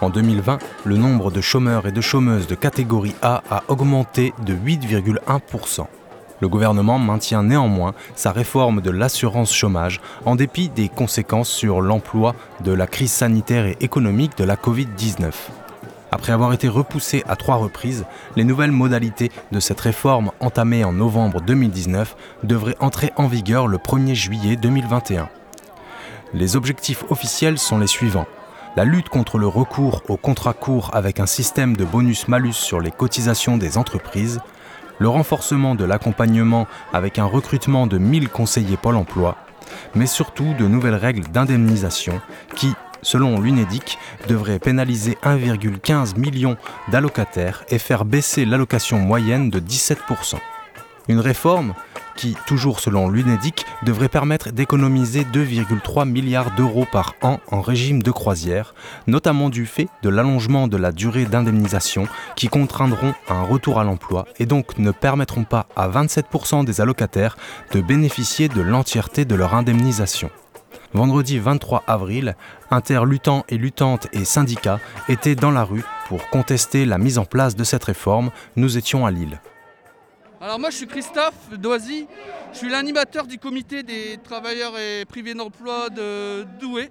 En 2020, le nombre de chômeurs et de chômeuses de catégorie A a augmenté de 8,1%. Le gouvernement maintient néanmoins sa réforme de l'assurance chômage en dépit des conséquences sur l'emploi de la crise sanitaire et économique de la Covid-19. Après avoir été repoussée à 3 reprises, les nouvelles modalités de cette réforme entamée en novembre 2019 devraient entrer en vigueur le 1er juillet 2021. Les objectifs officiels sont les suivants. La lutte contre le recours aux contrats courts avec un système de bonus-malus sur les cotisations des entreprises, le renforcement de l'accompagnement avec un recrutement de 1000 conseillers Pôle emploi, mais surtout de nouvelles règles d'indemnisation qui, selon l'UNEDIC, devraient pénaliser 1,15 million d'allocataires et faire baisser l'allocation moyenne de 17%. Une réforme qui, toujours selon l'UNEDIC, devrait permettre d'économiser 2,3 milliards d'euros par an en régime de croisière, notamment du fait de l'allongement de la durée d'indemnisation qui contraindront à un retour à l'emploi et donc ne permettront pas à 27% des allocataires de bénéficier de l'entièreté de leur indemnisation. Vendredi 23 avril, interluttants et luttantes et syndicats étaient dans la rue pour contester la mise en place de cette réforme. Nous étions à Lille. Alors moi je suis Christophe Doisy, je suis l'animateur du comité des travailleurs et privés d'emploi de Douai.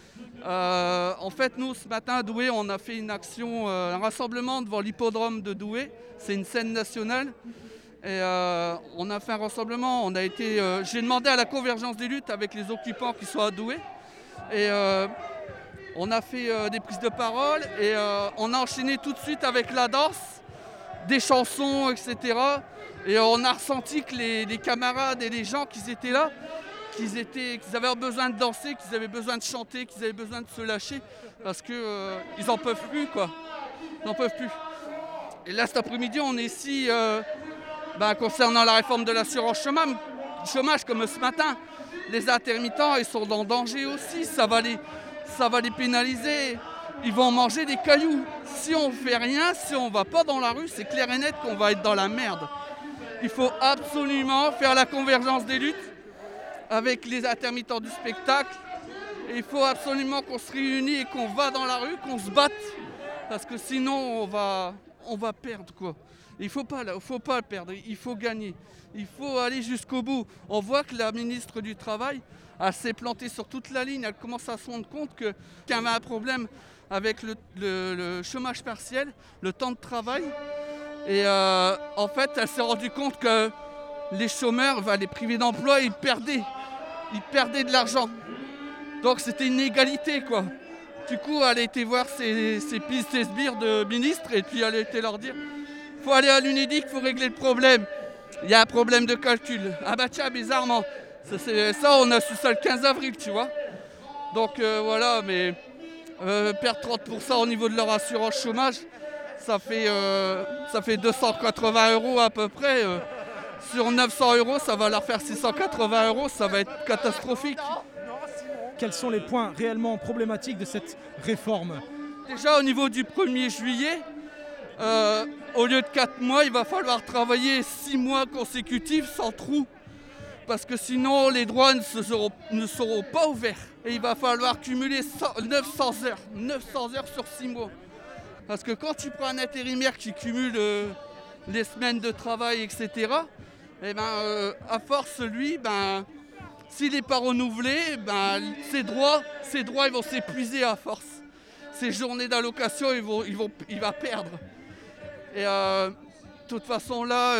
En fait nous ce matin à Douai on a fait une action, un rassemblement devant l'hippodrome de Douai, c'est une scène nationale. Et on a fait un rassemblement, j'ai demandé à la convergence des luttes avec les occupants qui sont à Douai. Et on a fait des prises de parole et on a enchaîné tout de suite avec la danse, des chansons, etc. Et on a ressenti que les camarades et les gens qui étaient là, qu'ils avaient besoin de danser, qu'ils avaient besoin de chanter, qu'ils avaient besoin de se lâcher, parce qu'ils n'en peuvent plus, quoi. Ils n'en peuvent plus. Et là, cet après-midi, on est ici concernant la réforme de l'assurance chômage, comme ce matin. Les intermittents, ils sont en danger aussi, ça va les pénaliser. Ils vont manger des cailloux. Si on ne fait rien, si on ne va pas dans la rue, c'est clair et net qu'on va être dans la merde. Il faut absolument faire la convergence des luttes avec les intermittents du spectacle. Et il faut absolument qu'on se réunisse et qu'on va dans la rue, qu'on se batte. Parce que sinon, on va perdre, quoi. Il ne faut pas perdre, il faut gagner. Il faut aller jusqu'au bout. On voit que la ministre du Travail, elle s'est plantée sur toute la ligne. Elle commence à se rendre compte qu'il y avait un problème avec le chômage partiel, le temps de travail. Et en fait, elle s'est rendue compte que les chômeurs, les privés d'emploi, ils perdaient de l'argent. Donc c'était une égalité, quoi. Du coup, elle a été voir ses sbires de ministres et puis elle a été leur dire « Faut aller à l'UNEDIC, il faut régler le problème. Il y a un problème de calcul. » Ah bah tiens, bizarrement. Ça, on a su ça le 15 avril, tu vois. Donc voilà, mais perdre 30% au niveau de leur assurance chômage, ça fait 280 € à peu près. Sur 900 €, ça va leur faire 680 €, ça va être catastrophique. Quels sont les points réellement problématiques de cette réforme ? Déjà au niveau du 1er juillet, au lieu de 4 mois, il va falloir travailler 6 mois consécutifs sans trou. Parce que sinon les droits ne seront pas ouverts. Et il va falloir cumuler 900 heures sur 6 mois. Parce que quand tu prends un intérimaire qui cumule les semaines de travail, etc., à force, lui, s'il n'est pas renouvelé, ses droits ils vont s'épuiser à force. Ses journées d'allocation, il va perdre. Et de toute façon, là,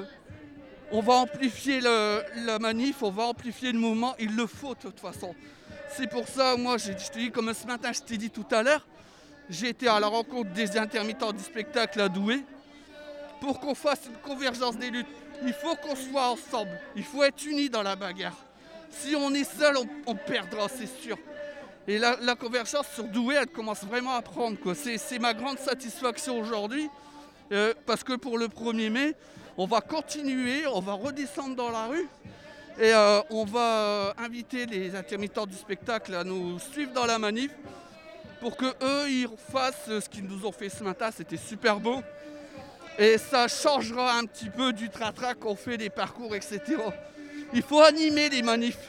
on va amplifier la manif, on va amplifier le mouvement. Il le faut, de toute façon. C'est pour ça, moi, je te dis, comme ce matin, je t'ai dit tout à l'heure, j'ai été à la rencontre des intermittents du spectacle à Douai pour qu'on fasse une convergence des luttes. Il faut qu'on soit ensemble. Il faut être unis dans la bagarre. Si on est seul, on perdra, c'est sûr. Et la convergence sur Douai, elle commence vraiment à prendre, quoi. C'est ma grande satisfaction aujourd'hui. Parce que pour le 1er mai, on va continuer, on va redescendre dans la rue. Et on va inviter les intermittents du spectacle à nous suivre dans la manif. Pour qu'eux, ils fassent ce qu'ils nous ont fait ce matin, c'était super beau. Et ça changera un petit peu du trac-trac qu'on fait, des parcours, etc. Il faut animer les manifs.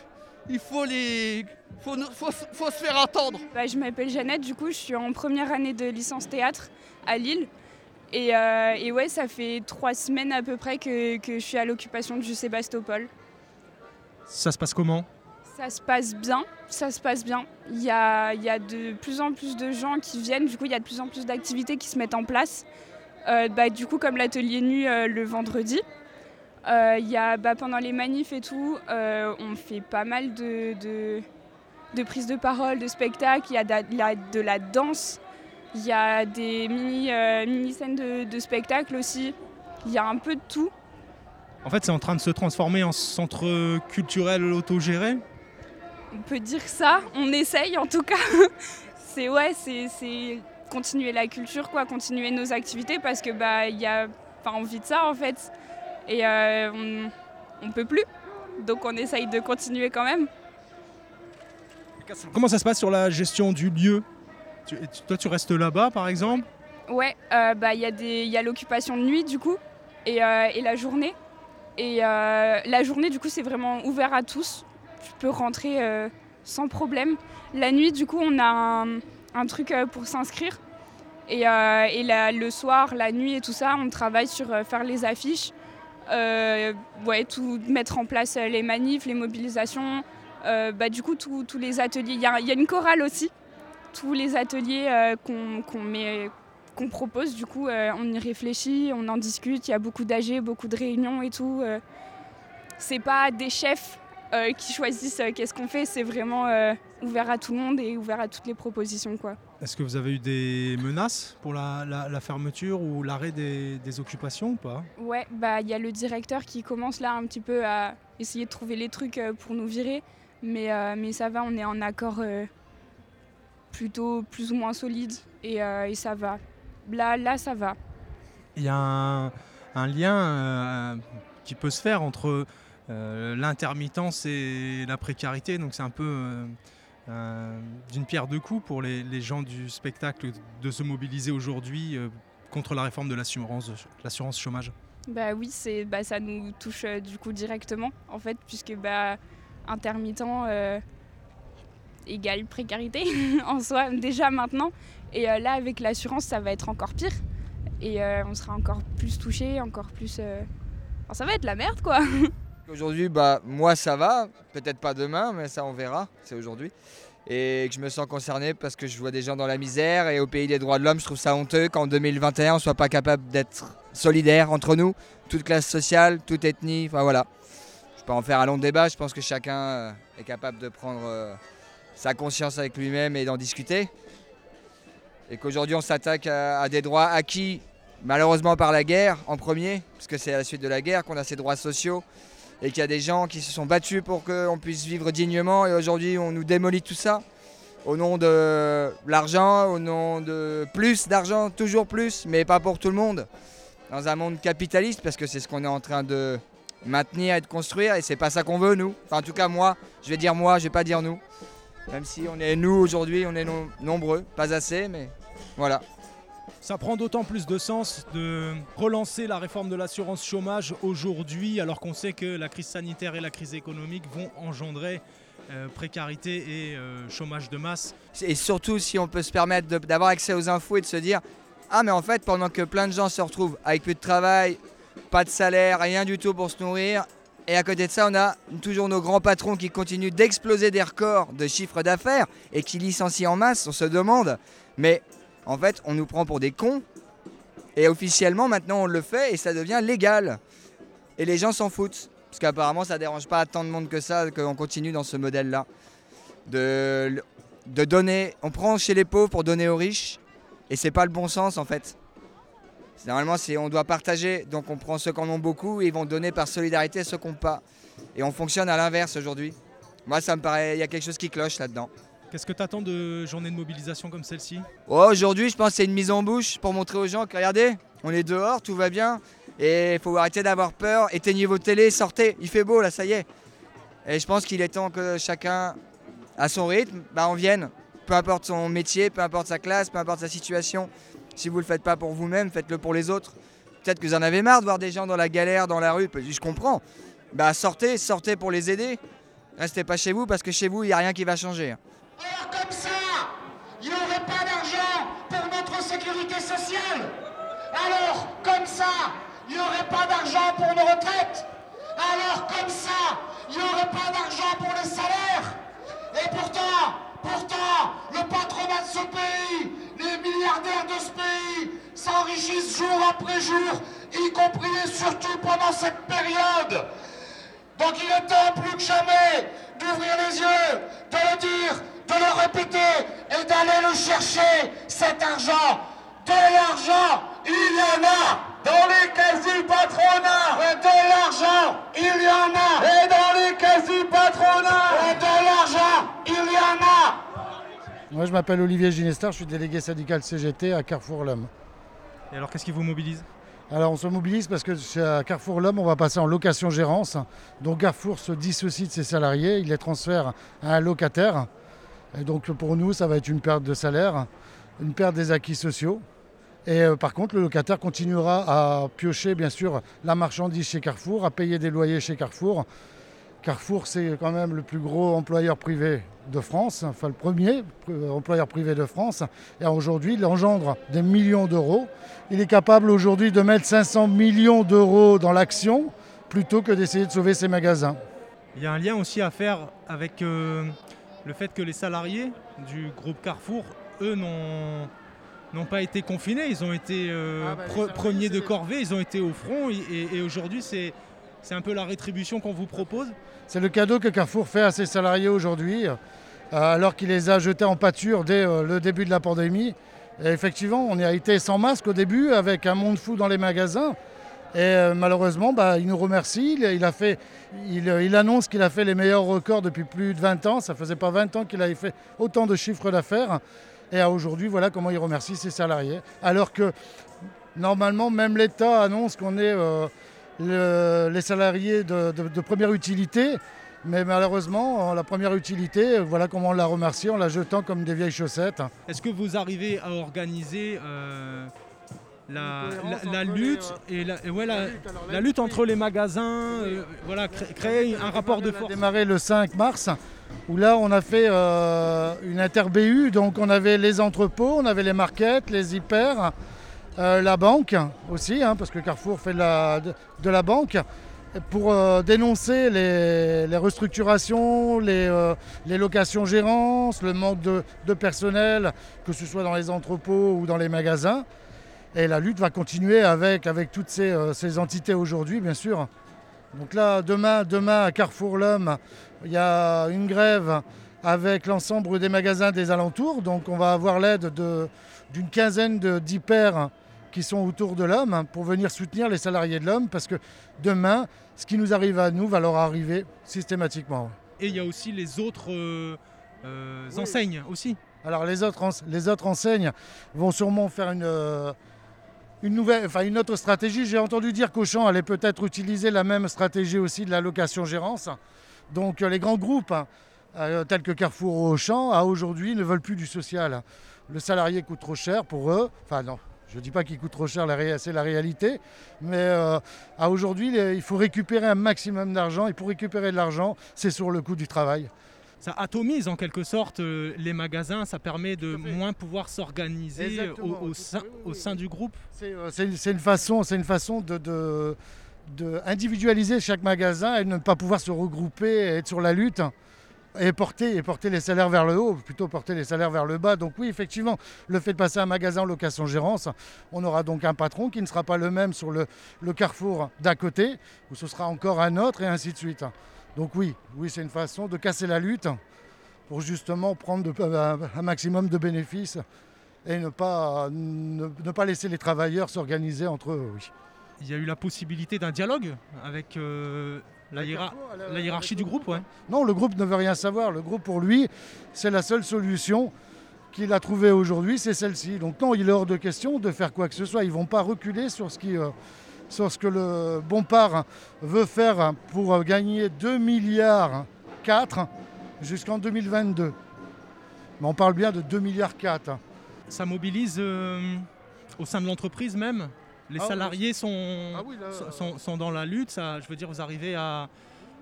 il faut se faire attendre. Je m'appelle Jeannette, du coup je suis en première année de licence théâtre à Lille. Et ouais, ça fait 3 semaines à peu près que je suis à l'occupation du Sébastopol. Ça se passe comment ? Ça se passe bien, ça se passe bien. Il y a de plus en plus de gens qui viennent, du coup il y a de plus en plus d'activités qui se mettent en place. Du coup comme l'atelier nuit le vendredi. Il y a, pendant les manifs et tout, on fait pas mal de prises de parole, de spectacles, il y a de la danse, il y a des mini-scènes de spectacles aussi, il y a un peu de tout. En fait, c'est en train de se transformer en centre culturel autogéré ? On peut dire ça, on essaye en tout cas. c'est continuer la culture, quoi, continuer nos activités parce que y a envie de ça en fait. Et on peut plus, donc on essaye de continuer quand même. Comment ça se passe sur la gestion du lieu ? Toi, tu restes là-bas, par exemple ? Ouais, y a l'occupation de nuit, du coup, et la journée. Et la journée, du coup, c'est vraiment ouvert à tous. Tu peux rentrer sans problème. La nuit, du coup, on a un truc pour s'inscrire. Et le soir, la nuit et tout ça, on travaille sur faire les affiches. Tout mettre en place les manifs, les mobilisations. Du coup, tous les ateliers. Il y a une chorale aussi. Tous les ateliers qu'on propose, du coup, on y réfléchit, on en discute. Il y a beaucoup d'AG, beaucoup de réunions et tout. C'est pas des chefs qui choisissent qu'est-ce qu'on fait. C'est vraiment ouvert à tout le monde et ouvert à toutes les propositions, quoi. Est-ce que vous avez eu des menaces pour la fermeture ou l'arrêt des occupations ou pas ? Ouais, y a le directeur qui commence là un petit peu à essayer de trouver les trucs pour nous virer. Mais ça va, on est en accord plutôt plus ou moins solide et ça va. Là, ça va. Il y a un lien qui peut se faire entre l'intermittence et la précarité, donc c'est un peu d'une pierre deux coups pour les gens du spectacle de se mobiliser aujourd'hui contre la réforme de l'assurance chômage. Oui, ça nous touche du coup directement en fait, puisque intermittent égale précarité en soi déjà maintenant, et là avec l'assurance ça va être encore pire et on sera encore plus touché, encore plus ça va être la merde, quoi. Aujourd'hui, moi ça va, peut-être pas demain, mais ça on verra, c'est aujourd'hui. Et que je me sens concerné parce que je vois des gens dans la misère, et au pays des droits de l'homme, je trouve ça honteux qu'en 2021 on soit pas capable d'être solidaires entre nous, toute classe sociale, toute ethnie, enfin voilà. Je peux en faire un long débat, je pense que chacun est capable de prendre sa conscience avec lui-même et d'en discuter. Et qu'aujourd'hui on s'attaque à des droits acquis malheureusement par la guerre en premier, parce que c'est à la suite de la guerre qu'on a ces droits sociaux, et qu'il y a des gens qui se sont battus pour qu'on puisse vivre dignement, et aujourd'hui on nous démolit tout ça au nom de l'argent, au nom de plus d'argent, toujours plus, mais pas pour tout le monde, dans un monde capitaliste, parce que c'est ce qu'on est en train de maintenir et de construire, et c'est pas ça qu'on veut, nous. Enfin, en tout cas moi, je vais pas dire nous, même si on est nous aujourd'hui, on est nombreux, pas assez, mais voilà. Ça prend d'autant plus de sens de relancer la réforme de l'assurance chômage aujourd'hui, alors qu'on sait que la crise sanitaire et la crise économique vont engendrer précarité et chômage de masse. Et surtout si on peut se permettre d'avoir accès aux infos et de se dire « Ah mais en fait, pendant que plein de gens se retrouvent avec plus de travail, pas de salaire, rien du tout pour se nourrir, et à côté de ça, on a toujours nos grands patrons qui continuent d'exploser des records de chiffre d'affaires et qui licencient en masse, on se demande, mais en fait, on nous prend pour des cons, et officiellement, maintenant, on le fait, et ça devient légal. Et les gens s'en foutent, parce qu'apparemment, ça ne dérange pas tant de monde que ça, qu'on continue dans ce modèle-là. De donner, on prend chez les pauvres pour donner aux riches, et c'est pas le bon sens, en fait. Normalement, on doit partager, donc on prend ceux qui en ont beaucoup, et ils vont donner par solidarité ceux qui n'ont pas. Et on fonctionne à l'inverse aujourd'hui. Moi, ça me paraît, il y a quelque chose qui cloche là-dedans. Qu'est-ce que tu attends de journées de mobilisation comme celle-ci ? Aujourd'hui, je pense que c'est une mise en bouche pour montrer aux gens que regardez, on est dehors, tout va bien, et il faut arrêter d'avoir peur, éteignez vos télés, sortez, il fait beau là, ça y est. Et je pense qu'il est temps que chacun, à son rythme, en vienne, peu importe son métier, peu importe sa classe, peu importe sa situation. Si vous ne le faites pas pour vous-même, faites-le pour les autres. Peut-être que vous en avez marre de voir des gens dans la galère, dans la rue, je comprends. Sortez pour les aider. Restez pas chez vous parce que chez vous, il n'y a rien qui va changer. Alors comme ça, il n'y aurait pas d'argent pour notre sécurité sociale. Alors comme ça, il n'y aurait pas d'argent pour nos retraites. Alors comme ça, il n'y aurait pas d'argent pour les salaires. Et pourtant, le patronat de ce pays, les milliardaires de ce pays s'enrichissent jour après jour, y compris et surtout pendant cette période. Donc il est temps plus que jamais d'ouvrir les yeux, de le dire, de le répéter et d'aller le chercher, cet argent. De l'argent, il y en a dans les caisses du patronat. Et de l'argent, il y en a. Et dans les caisses du patronat. Et de l'argent, il y en a. Moi je m'appelle Olivier Ginestard, je suis délégué syndical CGT à Carrefour L'Homme. Et alors qu'est-ce qui vous mobilise ? Alors on se mobilise parce que à Carrefour L'Homme, on va passer en location-gérance. Donc Carrefour se dissocie de ses salariés, il les transfère à un locataire. Et donc pour nous, ça va être une perte de salaire, une perte des acquis sociaux. Et par contre, le locataire continuera à piocher bien sûr la marchandise chez Carrefour, à payer des loyers chez Carrefour. Carrefour, c'est quand même le plus gros employeur privé de France, enfin le premier employeur privé de France. Et aujourd'hui, il engendre des millions d'euros. Il est capable aujourd'hui de mettre 500 millions d'euros dans l'action plutôt que d'essayer de sauver ses magasins. Il y a un lien aussi à faire avec le fait que les salariés du groupe Carrefour, eux, n'ont pas été confinés. Ils ont été premiers de corvée, ils ont été au front. Et aujourd'hui, c'est un peu la rétribution qu'on vous propose. C'est le cadeau que Carrefour fait à ses salariés aujourd'hui, alors qu'il les a jetés en pâture dès le début de la pandémie. Et effectivement, on a été sans masque au début, avec un monde fou dans les magasins. Et malheureusement, il nous remercie. Il annonce qu'il a fait les meilleurs records depuis plus de 20 ans. Ça ne faisait pas 20 ans qu'il avait fait autant de chiffres d'affaires. Et aujourd'hui, voilà comment il remercie ses salariés. Alors que normalement, même l'État annonce qu'on est les salariés de première utilité. Mais malheureusement, la première utilité, voilà comment on l'a remercié en la jetant comme des vieilles chaussettes. Est-ce que vous arrivez à organiser la lutte et la lutte entre les magasins, créer un rapport de force? On a démarré le 5 mars, où là on a fait une inter-BU, donc on avait les entrepôts, on avait les markets, les hyper, la banque aussi, parce que Carrefour fait de la banque, pour dénoncer les restructurations, les locations-gérances, le manque de personnel, que ce soit dans les entrepôts ou dans les magasins. Et la lutte va continuer avec toutes ces entités aujourd'hui, bien sûr. Donc là, demain à Carrefour L'Homme, il y a une grève avec l'ensemble des magasins des alentours. Donc on va avoir l'aide d'une quinzaine d'hyper qui sont autour de L'Homme pour venir soutenir les salariés de L'Homme, parce que demain, ce qui nous arrive à nous va leur arriver systématiquement. Et il y a aussi les autres enseignes aussi. Alors les autres enseignes vont sûrement faire une autre stratégie. J'ai entendu dire qu'Auchan allait peut-être utiliser la même stratégie aussi de la location-gérance. Donc les grands groupes tels que Carrefour ou Auchan, aujourd'hui, ne veulent plus du social. Le salarié coûte trop cher pour eux. Enfin non, je ne dis pas qu'il coûte trop cher, c'est la réalité. Mais aujourd'hui, il faut récupérer un maximum d'argent. Et pour récupérer de l'argent, c'est sur le coût du travail. Ça atomise en quelque sorte les magasins, ça permet de moins pouvoir s'organiser au sein du groupe. C'est une façon de individualiser chaque magasin et de ne pas pouvoir se regrouper et être sur la lutte et porter les salaires vers le haut, plutôt porter les salaires vers le bas. Donc oui, effectivement, le fait de passer un magasin en location-gérance, on aura donc un patron qui ne sera pas le même sur le Carrefour d'à côté, où ce sera encore un autre et ainsi de suite. Donc oui, c'est une façon de casser la lutte pour justement prendre un maximum de bénéfices et ne pas laisser les travailleurs s'organiser entre eux. Oui. Il y a eu la possibilité d'un dialogue avec la hiérarchie du groupe, ouais. Non, le groupe ne veut rien savoir. Le groupe, pour lui, c'est la seule solution qu'il a trouvée aujourd'hui, c'est celle-ci. Donc non, il est hors de question de faire quoi que ce soit. Ils ne vont pas reculer sur ce que le Bompard veut faire pour gagner 2,4 milliards jusqu'en 2022. Mais on parle bien de 2,4 milliards. Ça mobilise au sein de l'entreprise même. Les salariés sont dans la lutte. Ça, je veux dire, vous arrivez à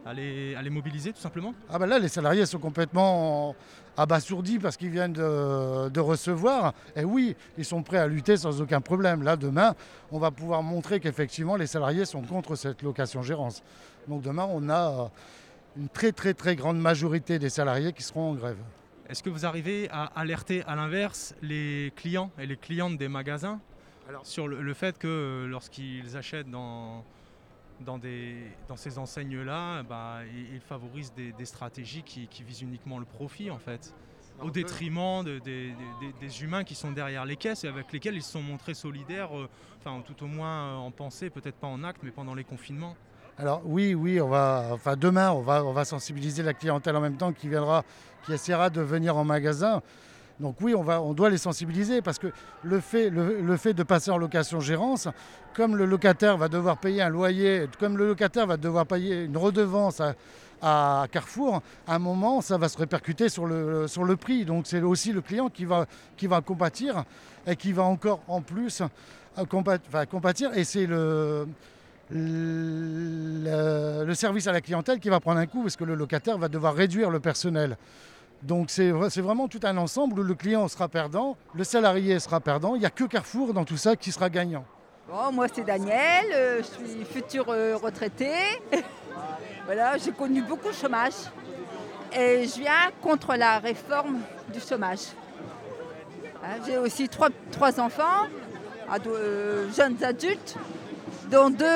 à les mobiliser tout simplement? Ah ben là, les salariés sont complètement abasourdis parce qu'ils viennent de recevoir. Et oui, ils sont prêts à lutter sans aucun problème. Là, demain, on va pouvoir montrer qu'effectivement, les salariés sont contre cette location-gérance. Donc demain, on a une très très très grande majorité des salariés qui seront en grève. Est-ce que vous arrivez à alerter à l'inverse les clients et les clientes des magasins sur le fait que lorsqu'ils achètent dans ces enseignes-là, ils favorisent des stratégies qui visent uniquement le profit en fait, au détriment des humains qui sont derrière les caisses et avec lesquels ils se sont montrés solidaires, tout au moins en pensée, peut-être pas en acte, mais pendant les confinements. Alors oui, demain, on va sensibiliser la clientèle en même temps qui essaiera de venir en magasin. Donc oui, on doit les sensibiliser parce que le fait de passer en location-gérance, comme le locataire va devoir payer un loyer, comme le locataire va devoir payer une redevance à Carrefour, à un moment, ça va se répercuter sur le prix. Donc c'est aussi le client qui va compatir et qui va encore en plus compatir. Et c'est le service à la clientèle qui va prendre un coup parce que le locataire va devoir réduire le personnel. Donc c'est vraiment tout un ensemble où le client sera perdant, le salarié sera perdant, il n'y a que Carrefour dans tout ça qui sera gagnant. Bon, moi c'est Daniel, je suis futur retraité. Voilà, j'ai connu beaucoup de chômage et je viens contre la réforme du chômage. J'ai aussi trois enfants, jeunes adultes, dont 2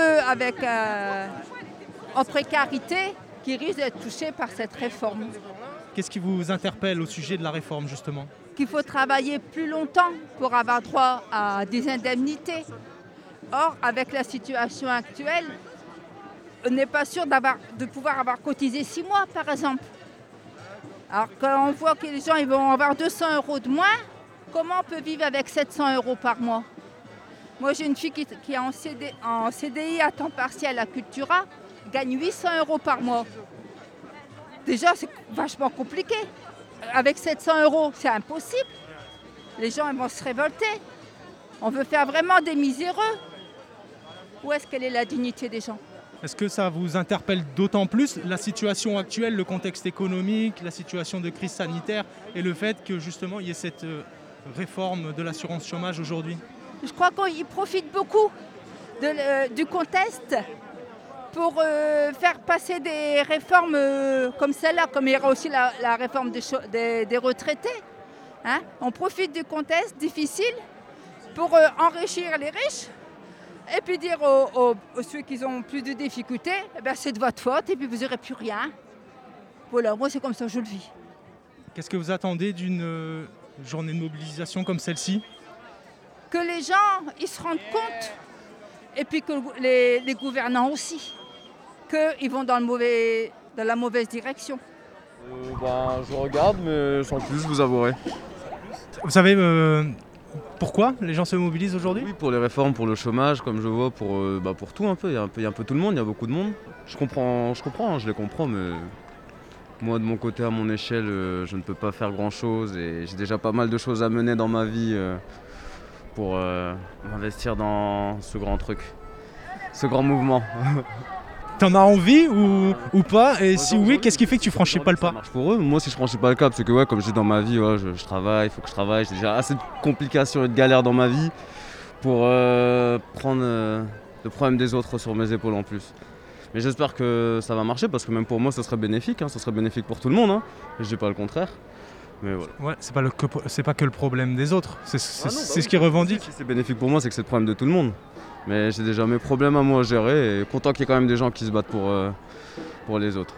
en précarité qui risquent d'être touchés par cette réforme. Qu'est-ce qui vous interpelle au sujet de la réforme justement? Qu'il faut travailler plus longtemps pour avoir droit à des indemnités. Or, avec la situation actuelle, on n'est pas sûr de pouvoir avoir cotisé 6 mois par exemple. Alors quand on voit que les gens ils vont avoir 200 € de moins, comment on peut vivre avec 700 € par mois? Moi j'ai une fille qui est en CDI à temps partiel à Cultura, gagne 800 € par mois. Déjà, c'est vachement compliqué. Avec 700 €, c'est impossible. Les gens ils vont se révolter. On veut faire vraiment des miséreux. Où est-ce qu'elle est la dignité des gens? Est-ce que ça vous interpelle d'autant plus la situation actuelle, le contexte économique, la situation de crise sanitaire et le fait que justement il y ait cette réforme de l'assurance chômage aujourd'hui? Je crois qu'ils profitent beaucoup du contexte pour faire passer des réformes comme celle-là, comme il y aura aussi la réforme des retraités. On profite du contexte difficile pour enrichir les riches et puis dire aux ceux qui ont plus de difficultés, c'est de votre faute et puis vous n'aurez plus rien. Voilà, moi c'est comme ça que je le vis. Qu'est-ce que vous attendez d'une journée de mobilisation comme celle-ci? Que les gens ils se rendent compte et puis que les gouvernants aussi, qu'ils vont dans la mauvaise direction. Je regarde, mais sans plus, vous avouerez. Vous savez pourquoi les gens se mobilisent aujourd'hui? Oui, pour les réformes, pour le chômage, comme je vois, pour tout un peu. Il y a un peu tout le monde, il y a beaucoup de monde. Je comprends, je les comprends, mais moi, de mon côté, à mon échelle, je ne peux pas faire grand-chose. Et j'ai déjà pas mal de choses à mener dans ma vie pour m'investir dans ce grand truc, ce grand mouvement. T'en as envie ou pas? Et si oui, qu'est-ce qui fait que tu franchis pas le pas? Ça marche pour eux. Moi, si je franchis pas le cap, c'est que comme je dis dans ma vie, je travaille, il faut que je travaille. J'ai déjà assez de complications et de galères dans ma vie pour prendre le problème des autres sur mes épaules en plus. Mais j'espère que ça va marcher parce que même pour moi, ça serait bénéfique. Ça serait bénéfique pour tout le monde. Je dis pas le contraire. Mais voilà. Ouais, c'est pas que le problème des autres. C'est ce qu'ils revendiquent. Si c'est bénéfique pour moi, c'est que c'est le problème de tout le monde. Mais j'ai déjà mes problèmes à moi à gérer et content qu'il y ait quand même des gens qui se battent pour les autres.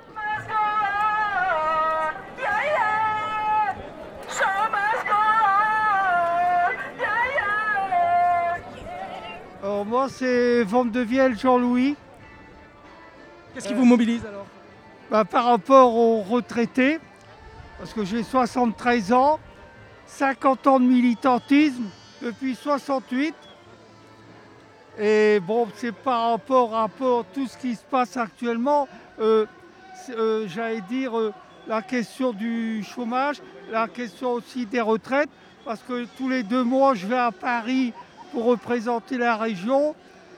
Alors moi c'est Vandevielle Jean-Louis. Qu'est-ce qui vous mobilise alors? Par rapport aux retraités, parce que j'ai 73 ans, 50 ans de militantisme depuis 68. Et bon, c'est par rapport à tout ce qui se passe actuellement, j'allais dire la question du chômage, la question aussi des retraites, parce que tous les 2 mois, je vais à Paris pour représenter la région.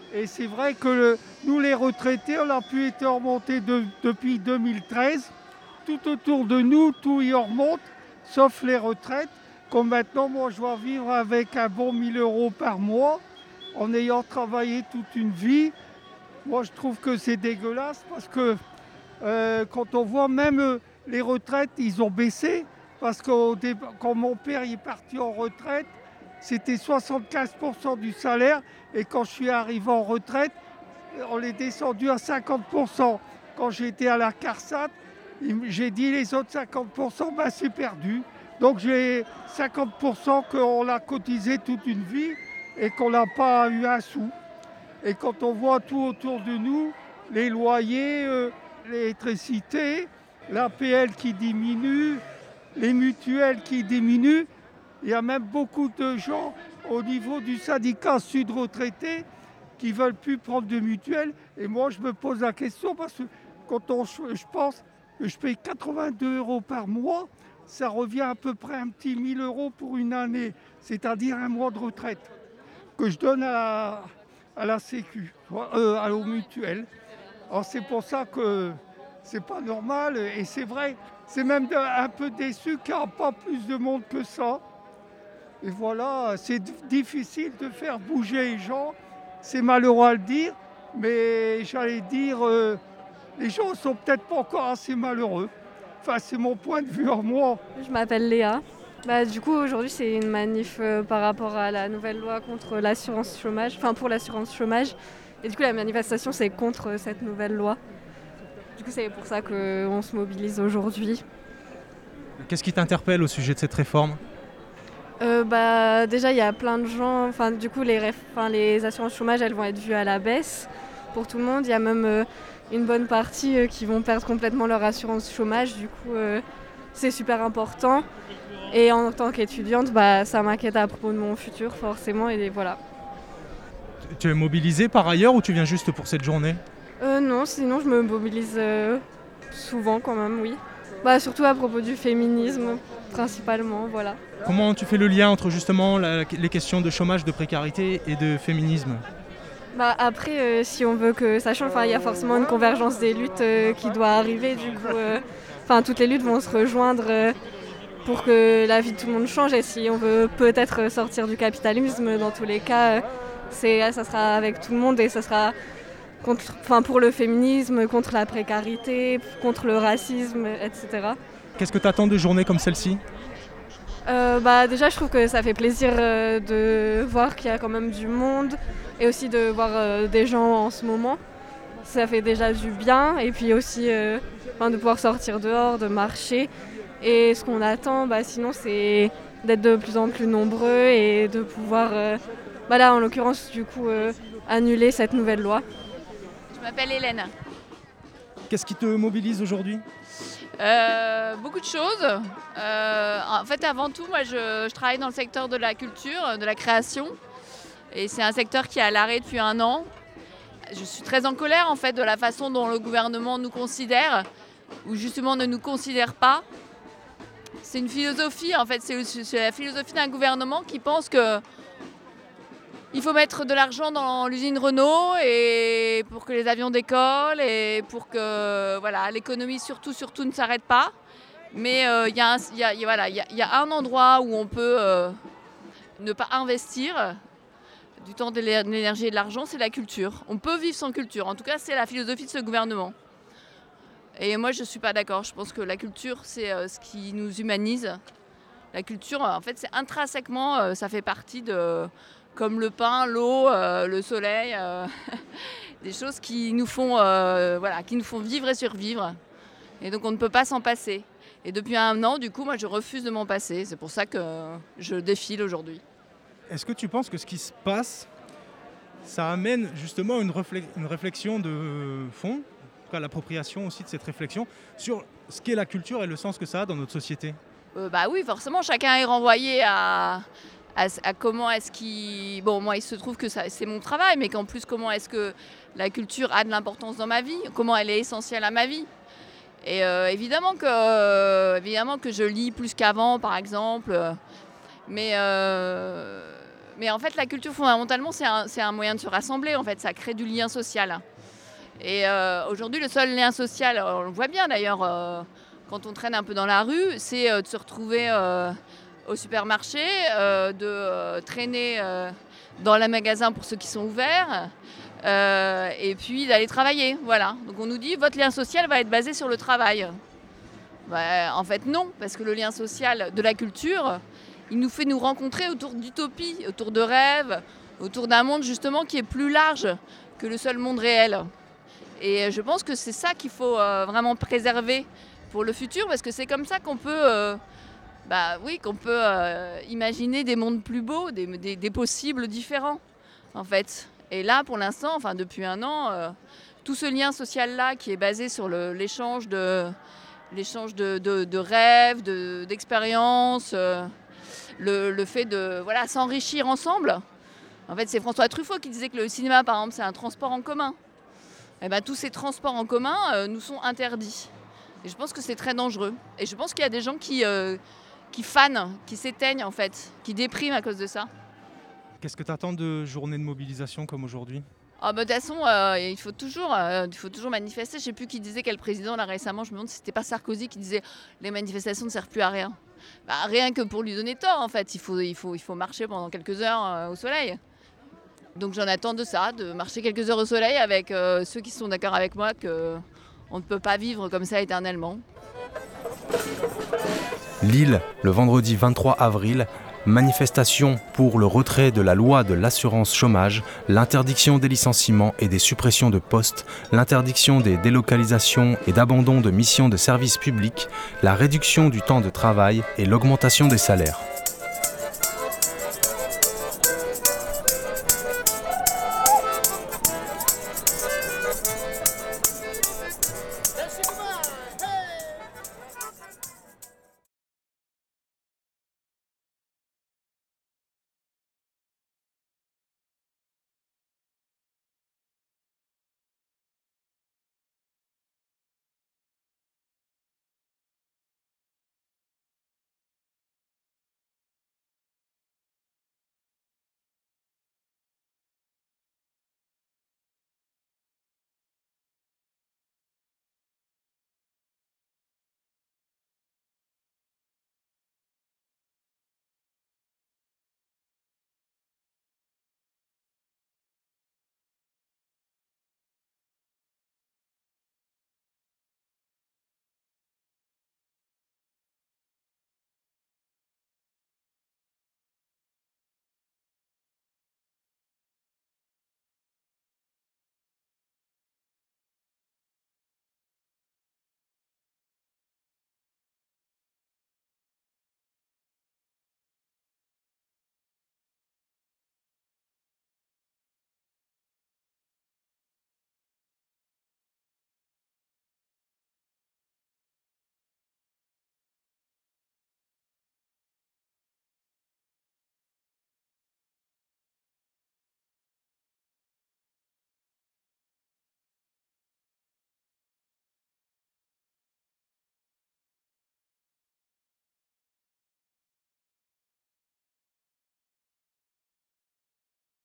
Et c'est vrai que nous, les retraités, on a pu être remontés depuis 2013. Tout autour de nous, tout y remonte, sauf les retraites. Comme maintenant, moi, je dois vivre avec un bon 1 000 € par mois, en ayant travaillé toute une vie. Moi, je trouve que c'est dégueulasse parce que quand on voit même les retraites, ils ont baissé. Parce que quand mon père est parti en retraite, c'était 75% du salaire. Et quand je suis arrivé en retraite, on est descendu à 50%. Quand j'étais à la CARSAT, j'ai dit les autres 50%, ben c'est perdu. Donc j'ai 50% qu'on a cotisé toute une vie et qu'on n'a pas eu un sou. Et quand on voit tout autour de nous, les loyers, l'électricité, l'APL qui diminue, les mutuelles qui diminuent, il y a même beaucoup de gens au niveau du syndicat Sud Retraités qui ne veulent plus prendre de mutuelle. Et moi, je me pose la question parce que je pense que je paye 82 € par mois, ça revient à peu près un petit 1 000 € pour une année, c'est-à-dire un mois de retraite que je donne à la Sécu, aux mutuelles. Alors c'est pour ça que c'est pas normal et c'est vrai, c'est même un peu déçu qu'il n'y a pas plus de monde que ça. Et voilà, c'est difficile de faire bouger les gens, c'est malheureux à le dire, mais j'allais dire, les gens ne sont peut-être pas encore assez malheureux. Enfin, c'est mon point de vue en moi. Je m'appelle Léa. Du coup, aujourd'hui, c'est une manif par rapport à la nouvelle loi contre l'assurance chômage, enfin pour l'assurance chômage. Et du coup, la manifestation, c'est contre cette nouvelle loi. Du coup, c'est pour ça qu'on se mobilise aujourd'hui. Qu'est-ce qui t'interpelle au sujet de cette réforme ? Déjà, il y a plein de gens, enfin du coup, les assurances chômage, elles vont être vues à la baisse pour tout le monde. Il y a même une bonne partie qui vont perdre complètement leur assurance chômage. Du coup, c'est super important. Et en tant qu'étudiante, ça m'inquiète à propos de mon futur, forcément. Et voilà. Tu es mobilisée par ailleurs ou tu viens juste pour cette journée ? Non, sinon je me mobilise souvent quand même, oui. Surtout à propos du féminisme, principalement, voilà. Comment tu fais le lien entre justement les questions de chômage, de précarité et de féminisme ? Après, si on veut que ça change, il y a forcément une convergence des luttes qui doit arriver. Du coup, toutes les luttes vont se rejoindre pour que la vie de tout le monde change. Et si on veut peut-être sortir du capitalisme, dans tous les cas, ça sera avec tout le monde et ça sera pour le féminisme, contre la précarité, contre le racisme, etc. Qu'est-ce que tu attends de journées comme celle-ci ? Déjà, je trouve que ça fait plaisir de voir qu'il y a quand même du monde et aussi de voir des gens en ce moment. Ça fait déjà du bien et puis aussi de pouvoir sortir dehors, de marcher. Et ce qu'on attend, sinon, c'est d'être de plus en plus nombreux et de pouvoir, là, en l'occurrence, du coup, annuler cette nouvelle loi. Je m'appelle Hélène. Qu'est-ce qui te mobilise aujourd'hui ? Beaucoup de choses. En fait, avant tout, moi, je travaille dans le secteur de la culture, de la création. Et c'est un secteur qui est à l'arrêt depuis 1 an. Je suis très en colère, en fait, de la façon dont le gouvernement nous considère, ou justement ne nous considère pas. C'est une philosophie, en fait, c'est la philosophie d'un gouvernement qui pense que il faut mettre de l'argent dans l'usine Renault et pour que les avions décollent et pour que l'économie surtout ne s'arrête pas. Mais il y a un endroit où on peut ne pas investir du temps, de l'énergie et de l'argent, c'est la culture. On peut vivre sans culture. En tout cas, c'est la philosophie de ce gouvernement. Et moi, je ne suis pas d'accord. Je pense que la culture, c'est ce qui nous humanise. La culture, en fait, c'est intrinsèquement, ça fait partie de... comme le pain, l'eau, le soleil, des choses qui nous font vivre et survivre. Et donc on ne peut pas s'en passer. Et depuis 1 an, du coup, moi je refuse de m'en passer. C'est pour ça que je défile aujourd'hui. Est-ce que tu penses que ce qui se passe, ça amène justement une réflexion de fond, en tout cas l'appropriation aussi de cette réflexion, sur ce qu'est la culture et le sens que ça a dans notre société ? Oui, forcément, chacun est renvoyé à comment est-ce qu'il... Bon, moi, il se trouve que c'est mon travail, mais qu'en plus, comment est-ce que la culture a de l'importance dans ma vie ? Comment elle est essentielle à ma vie ? Et évidemment que je lis plus qu'avant, par exemple. Mais Mais en fait, la culture, fondamentalement, c'est un moyen de se rassembler. En fait, ça crée du lien social. Et aujourd'hui, le seul lien social, on le voit bien d'ailleurs, quand on traîne un peu dans la rue, c'est de se retrouver au supermarché, de traîner dans les magasins pour ceux qui sont ouverts, et puis d'aller travailler. Voilà. Donc on nous dit votre lien social va être basé sur le travail. En fait non, parce que le lien social de la culture, il nous fait nous rencontrer autour d'utopies, autour de rêves, autour d'un monde justement qui est plus large que le seul monde réel. Et je pense que c'est ça qu'il faut vraiment préserver pour le futur, parce que c'est comme ça qu'on peut, imaginer des mondes plus beaux, des possibles différents, en fait. Et là, pour l'instant, depuis un an, tout ce lien social-là qui est basé sur l'échange de rêves, d'expériences, le fait de s'enrichir ensemble. En fait, c'est François Truffaut qui disait que le cinéma, par exemple, c'est un transport en commun. Et tous ces transports en commun nous sont interdits. Et je pense que c'est très dangereux. Et je pense qu'il y a des gens qui fanent, qui s'éteignent en fait, qui dépriment à cause de ça. Qu'est-ce que tu attends de journées de mobilisation comme aujourd'hui ? De toute façon, il faut toujours manifester. Je ne sais plus qui disait quel président là récemment. Je me demande si c'était pas Sarkozy qui disait les manifestations ne servent plus à rien. Rien que pour lui donner tort en fait. Il faut marcher pendant quelques heures au soleil. Donc j'en attends de ça, de marcher quelques heures au soleil avec ceux qui sont d'accord avec moi qu'on ne peut pas vivre comme ça éternellement. Lille, le vendredi 23 avril, manifestation pour le retrait de la loi de l'assurance chômage, l'interdiction des licenciements et des suppressions de postes, l'interdiction des délocalisations et d'abandon de missions de services publics, la réduction du temps de travail et l'augmentation des salaires.